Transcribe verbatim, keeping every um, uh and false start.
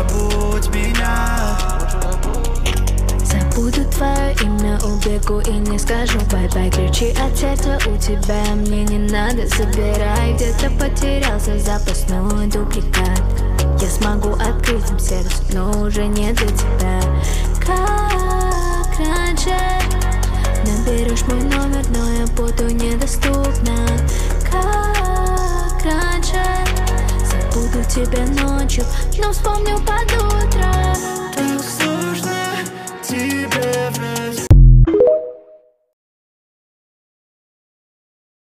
забудь меня. Забуду твое имя, убегу и не скажу бай-бай. Ключи от сердца у тебя, мне не надо, забирай. Где-то потерялся запасной дубликат. Я смогу открыть им сердце, но уже не для тебя. Как раньше наберешь мой номер, но я буду недоступна. Как раньше забуду тебя ночью, но вспомню под утро. Так сложно тебе